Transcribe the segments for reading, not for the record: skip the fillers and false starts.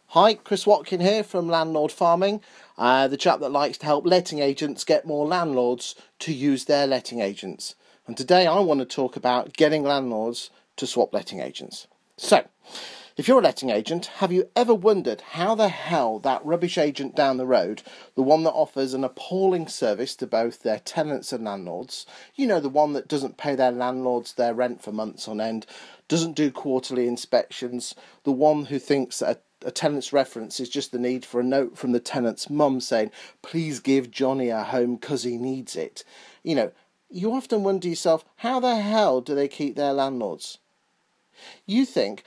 Hi, Chris Watkin here from Landlord Farming, the chap that likes to help letting agents get more landlords to use their letting agents. And today I want to talk about getting landlords to swap letting agents. So, if you're a letting agent, have you ever wondered how the hell that rubbish agent down the road, the one that offers an appalling service to both their tenants and landlords, the one that doesn't pay their landlords their rent for months on end, doesn't do quarterly inspections, the one who thinks that a tenant's reference is just the need for a note from the tenant's mum saying, please give Johnny a home 'cause he needs it. You often wonder to yourself, how the hell do they keep their landlords? You think,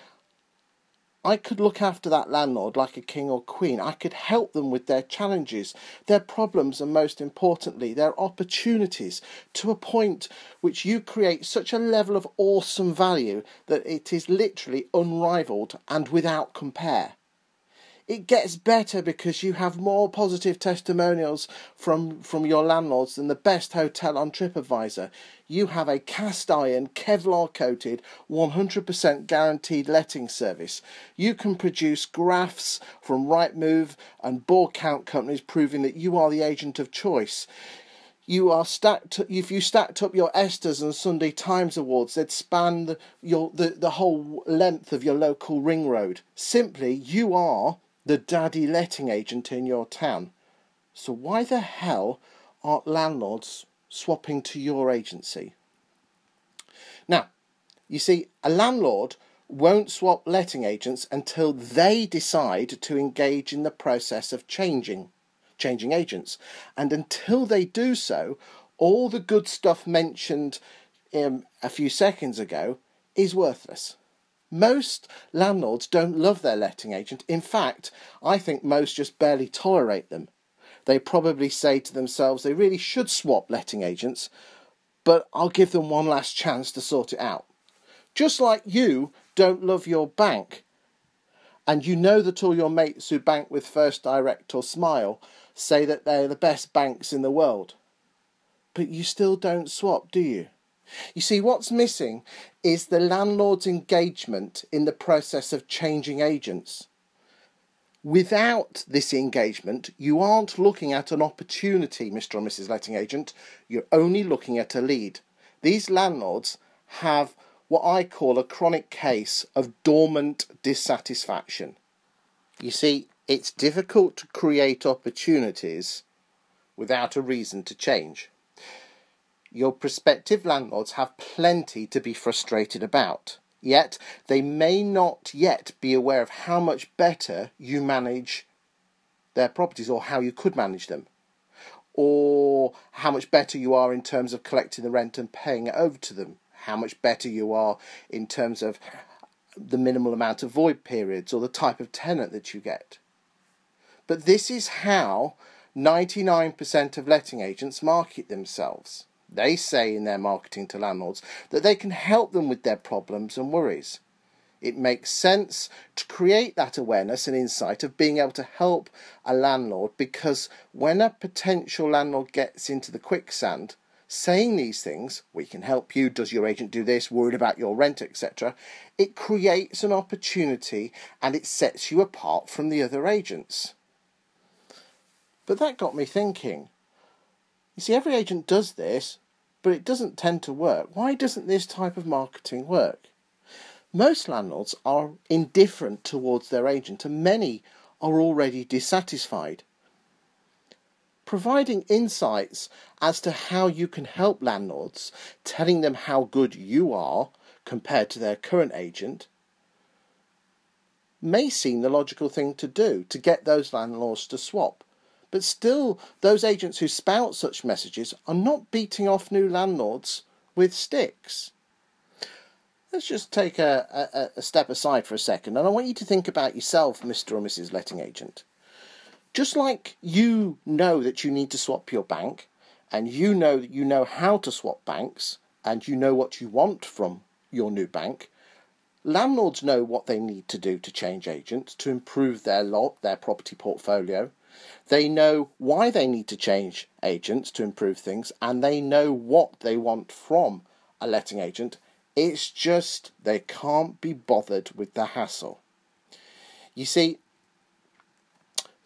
I could look after that landlord like a king or queen. I could help them with their challenges, their problems, and most importantly, their opportunities, to a point which you create such a level of awesome value that it is literally unrivaled and without compare. It gets better because you have more positive testimonials from your landlords than the best hotel on TripAdvisor. You have a cast iron, Kevlar coated, 100% guaranteed letting service. You can produce graphs from Rightmove and board count companies proving that you are the agent of choice. If you stacked up your Esters and Sunday Times awards, they'd span the whole length of your local ring road. Simply, you are the daddy letting agent in your town. So why the hell aren't landlords swapping to your agency? Now, you see, a landlord won't swap letting agents until they decide to engage in the process of changing agents. And until they do so, all the good stuff mentioned a few seconds ago is worthless. Most landlords don't love their letting agent. In fact, I think most just barely tolerate them. They probably say to themselves they really should swap letting agents, but I'll give them one last chance to sort it out. Just like you don't love your bank, and you know that all your mates who bank with First Direct or Smile say that they're the best banks in the world. But you still don't swap, do you? You see, what's missing is the landlord's engagement in the process of changing agents. Without this engagement, you aren't looking at an opportunity, Mr. or Mrs. Letting Agent. You're only looking at a lead. These landlords have what I call a chronic case of dormant dissatisfaction. You see, it's difficult to create opportunities without a reason to change. Your prospective landlords have plenty to be frustrated about, yet they may not yet be aware of how much better you manage their properties, or how you could manage them, or how much better you are in terms of collecting the rent and paying it over to them, how much better you are in terms of the minimal amount of void periods or the type of tenant that you get. But this is how 99% of letting agents market themselves. They say in their marketing to landlords that they can help them with their problems and worries. It makes sense to create that awareness and insight of being able to help a landlord, because when a potential landlord gets into the quicksand, saying these things, we can help you, does your agent do this, worried about your rent, etc., it creates an opportunity and it sets you apart from the other agents. But that got me thinking. You see, every agent does this, but it doesn't tend to work. Why doesn't this type of marketing work? Most landlords are indifferent towards their agent, and many are already dissatisfied. Providing insights as to how you can help landlords, telling them how good you are compared to their current agent, may seem the logical thing to do to get those landlords to swap. But still, those agents who spout such messages are not beating off new landlords with sticks. Let's just take a step aside for a second, and I want you to think about yourself, Mr. or Mrs. Letting Agent. Just like you know that you need to swap your bank, and you know that you know how to swap banks, and you know what you want from your new bank, landlords know what they need to do to change agents to improve their property portfolio. They know why they need to change agents to improve things, and they know what they want from a letting agent. It's just they can't be bothered with the hassle. You see,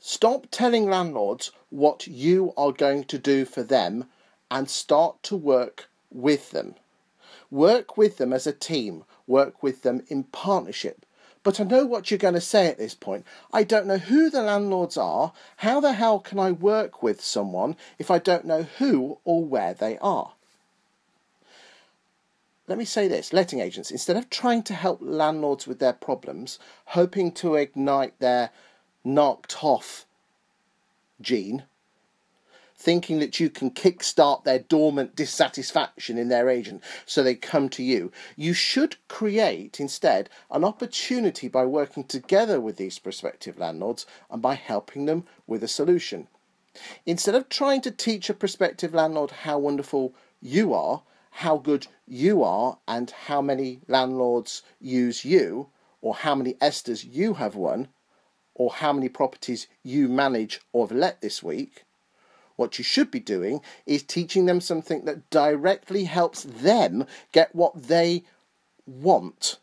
Stop telling landlords what you are going to do for them and start to work with them. Work with them as a team. Work with them in partnership. But I know what you're going to say at this point. I don't know who the landlords are. How the hell can I work with someone if I don't know who or where they are? Let me say this, letting agents, instead of trying to help landlords with their problems, hoping to ignite their knocked off gene, thinking that you can kickstart their dormant dissatisfaction in their agent so they come to you, you should create instead an opportunity by working together with these prospective landlords and by helping them with a solution. Instead of trying to teach a prospective landlord how wonderful you are, how good you are, and how many landlords use you, or how many ESTAs you have won, or how many properties you manage or have let this week, what you should be doing is teaching them something that directly helps them get what they want.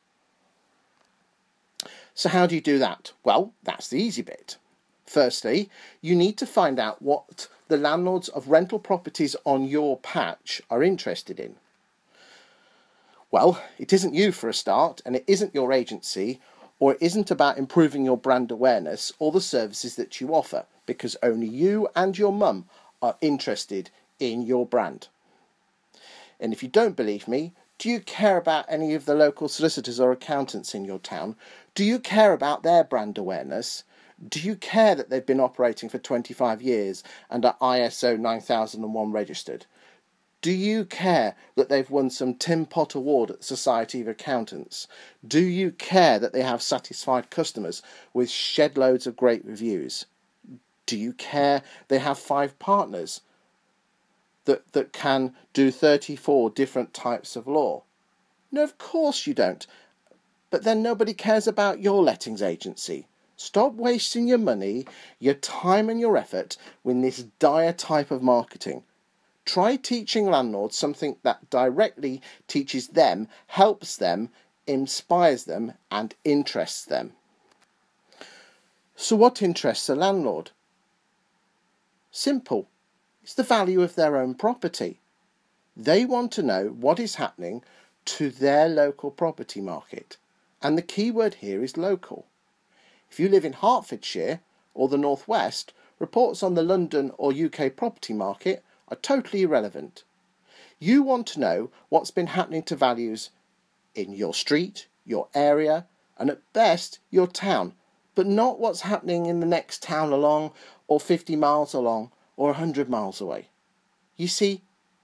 So how do you do that? Well, that's the easy bit. Firstly, you need to find out what the landlords of rental properties on your patch are interested in. Well, it isn't you for a start, and it isn't your agency, or it isn't about improving your brand awareness or the services that you offer, because only you and your mum are interested in your brand. And if you don't believe me, do you care about any of the local solicitors or accountants in your town? Do you care about their brand awareness? Do you care that they've been operating for 25 years and are ISO 9001 registered? Do you care that they've won some Tim Pot Award at the Society of Accountants? Do you care that they have satisfied customers with shed loads of great reviews? Do you care they have 5 partners that can do 34 different types of law? No, of course you don't. But then nobody cares about your lettings agency. Stop wasting your money, your time and your effort with this dire type of marketing. Try teaching landlords something that directly teaches them, helps them, inspires them and interests them. So what interests a landlord? Simple. It's the value of their own property. They want to know what is happening to their local property market. And the key word here is local. If you live in Hertfordshire or the North West, reports on the London or UK property market are totally irrelevant. You want to know what's been happening to values in your street, your area, and at best your town, but not what's happening in the next town along, or 50 miles along, or 100 miles away. You see,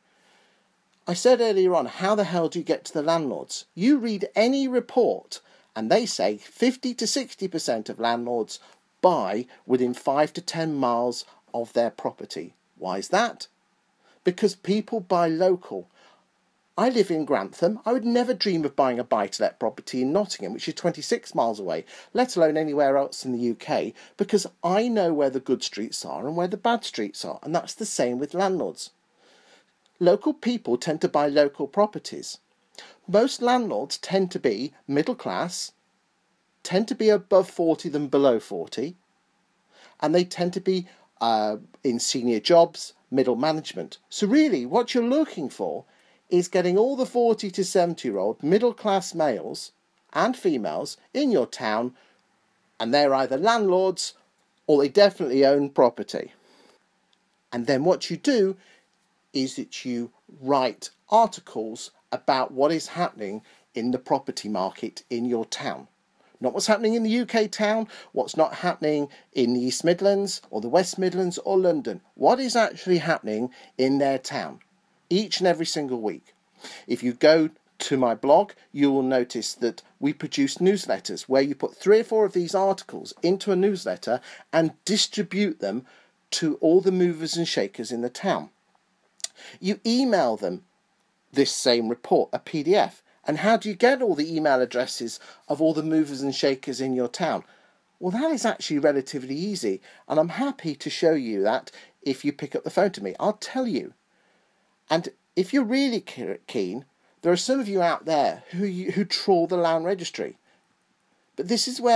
I said earlier on, how the hell do you get to the landlords? You read any report and they say 50 to 60% of landlords buy within 5 to 10 miles of their property. Why is that? Because people buy local. I live in Grantham. I would never dream of buying a buy-to-let property in Nottingham, which is 26 miles away, let alone anywhere else in the UK, because I know where the good streets are and where the bad streets are, and that's the same with landlords. Local people tend to buy local properties. Most landlords tend to be middle class, tend to be above 40 than below 40, and they tend to be in senior jobs, middle management. So really what you're looking for is getting all the 40 to 70-year-old middle class males and females in your town, and they're either landlords or they definitely own property. And then what you do is that you write articles about what is happening in the property market in your town. Not what's happening in the UK town, what's not happening in the East Midlands or the West Midlands or London. What is actually happening in their town each and every single week. If you go to my blog, you will notice that we produce newsletters where you put 3 or 4 of these articles into a newsletter and distribute them to all the movers and shakers in the town. You email them this same report, a PDF. And how do you get all the email addresses of all the movers and shakers in your town? Well, that is actually relatively easy, and I'm happy to show you that if you pick up the phone to me. I'll tell you. And if you're really keen, there are some of you out there who trawl the land registry. But this is where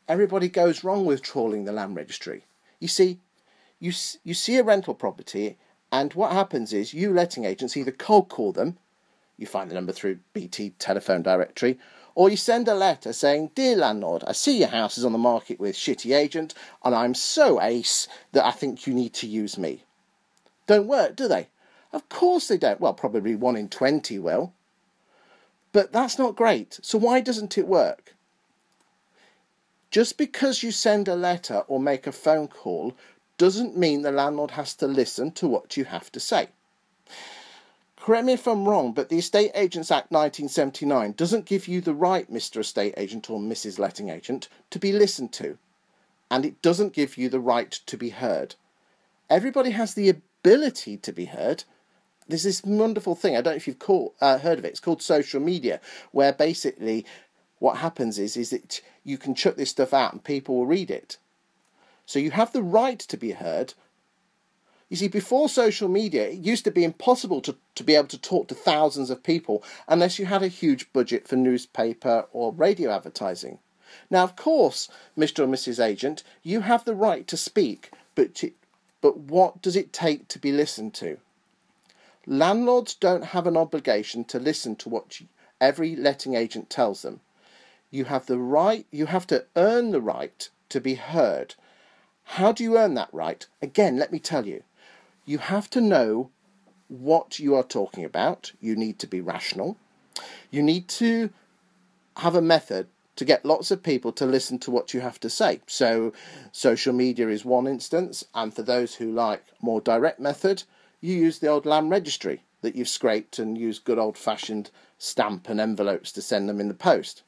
everybody goes wrong with trawling the land registry. You see, you see a rental property, and what happens is you letting agents either cold call them, you find the number through BT telephone directory, or you send a letter saying, "Dear landlord, I see your house is on the market with shitty agent, and I'm so ace that I think you need to use me." Don't work, do they? Of course they don't. Well, probably 1 in 20 will. But that's not great. So why doesn't it work? Just because you send a letter or make a phone call doesn't mean the landlord has to listen to what you have to say. Correct me if I'm wrong, but the Estate Agents Act 1979 doesn't give you the right, Mr. Estate Agent or Mrs. Letting Agent, to be listened to. And it doesn't give you the right to be heard. Everybody has the ability to be heard. There's this wonderful thing, I don't know if you've heard of it, it's called social media, where basically what happens is that you can chuck this stuff out and people will read it. So you have the right to be heard. You see, before social media, it used to be impossible to be able to talk to thousands of people unless you had a huge budget for newspaper or radio advertising. Now, of course, Mr. or Mrs. Agent, you have the right to speak, but what does it take to be listened to? Landlords don't have an obligation to listen to what every letting agent tells them. You have the right, you have to earn the right to be heard. How do you earn that right? Again, let me tell you. You have to know what you are talking about. You need to be rational. You need to have a method to get lots of people to listen to what you have to say. So social media is one instance, and for those who like more direct method, you use the old land registry that you've scraped and use good old-fashioned stamp and envelopes to send them in the post.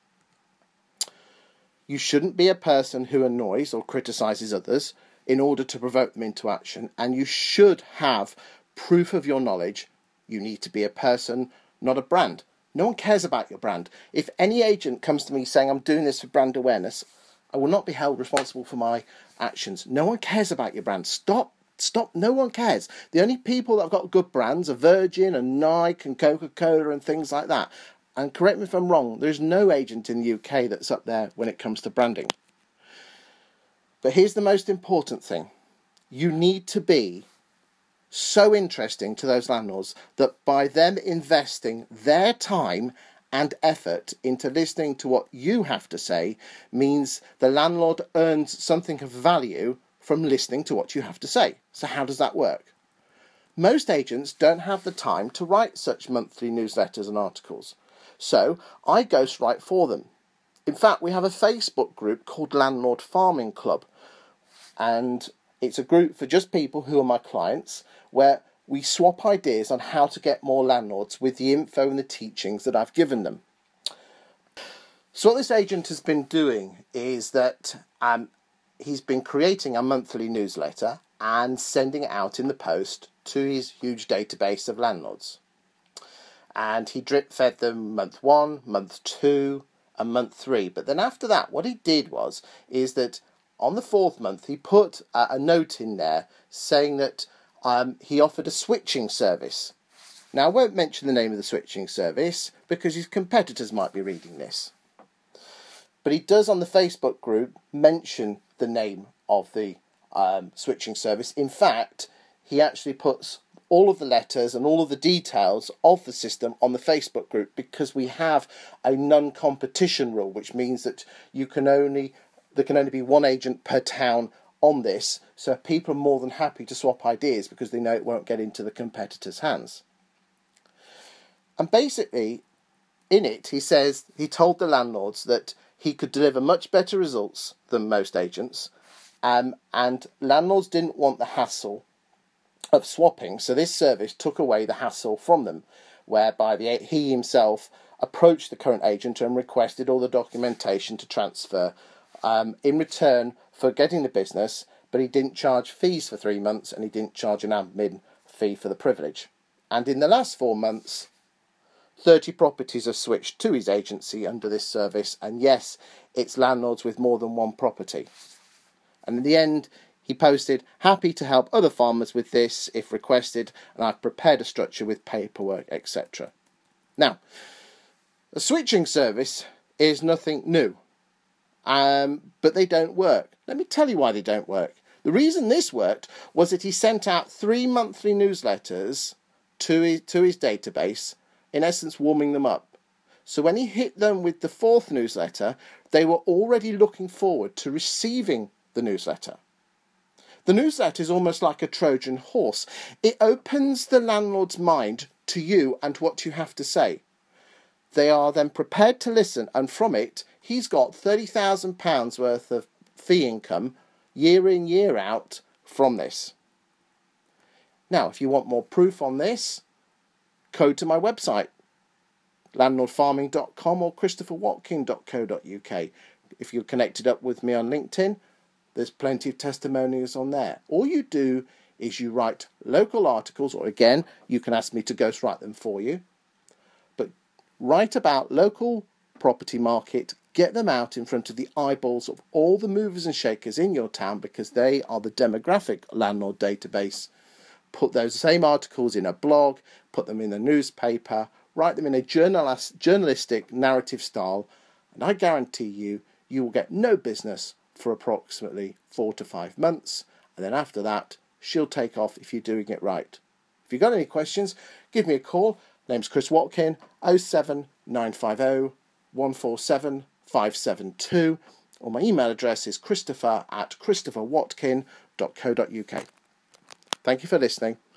You shouldn't be a person who annoys or criticises others in order to provoke them into action, and you should have proof of your knowledge. You need to be a person, not a brand. No one cares about your brand. If any agent comes to me saying I'm doing this for brand awareness, I will not be held responsible for my actions. No one cares about your brand. Stop. No one cares. The only people that have got good brands are Virgin and Nike and Coca-Cola and things like that. And correct me if I'm wrong, there's no agent in the UK that's up there when it comes to branding. But here's the most important thing. You need to be so interesting to those landlords that by them investing their time and effort into listening to what you have to say means the landlord earns something of value from listening to what you have to say. So how does that work? Most agents don't have the time to write such monthly newsletters and articles. So I ghostwrite for them. In fact, we have a Facebook group called Landlord Farming Club. And it's a group for just people who are my clients, where we swap ideas on how to get more landlords with the info and the teachings that I've given them. So what this agent has been doing is that he's been creating a monthly newsletter and sending it out in the post to his huge database of landlords. And he drip-fed them month 1, month 2, and month 3. But then after that, what he did is that on the 4th month, he put a note in there saying that he offered a switching service. Now, I won't mention the name of the switching service because his competitors might be reading this. But he does on the Facebook group mention the name of the switching service. In fact, he actually puts all of the letters and all of the details of the system on the Facebook group because we have a non-competition rule, which means that there can only be one agent per town on this, so people are more than happy to swap ideas because they know it won't get into the competitors' hands. And basically, in it, he told the landlords that he could deliver much better results than most agents, and landlords didn't want the hassle of swapping, so this service took away the hassle from them, whereby he himself approached the current agent and requested all the documentation to transfer in return for getting the business, but he didn't charge fees for 3 months and he didn't charge an admin fee for the privilege. And in the last 4 months, 30 properties have switched to his agency under this service, and yes, it's landlords with more than one property. And in the end, he posted, "Happy to help other farmers with this if requested, and I've prepared a structure with paperwork, etc." Now, a switching service is nothing new. but they don't work. Let me tell you why they don't work. The reason this worked was that he sent out 3 monthly newsletters to his database, in essence warming them up. So when he hit them with the 4th newsletter, they were already looking forward to receiving the newsletter. The newsletter is almost like a Trojan horse. It opens the landlord's mind to you and what you have to say. They are then prepared to listen, and from it, he's got £30,000 worth of fee income year in, year out from this. Now, if you want more proof on this, go to my website, landlordfarming.com or christopherwatkin.co.uk. If you're connected up with me on LinkedIn, there's plenty of testimonials on there. All you do is you write local articles, or again, you can ask me to ghostwrite them for you. But write about local property market, get them out in front of the eyeballs of all the movers and shakers in your town, because they are the demographic landlord database. Put those same articles in a blog, put them in a newspaper, write them in a journalistic narrative style, and I guarantee you will get no business for approximately 4 to 5 months, and then after that she'll take off if you're doing it right. If you've got any questions, give me a call. Name's Chris Watkin, 07950 147 572, or my email address is christopher@christopherwatkin.co.uk. Thank you for listening.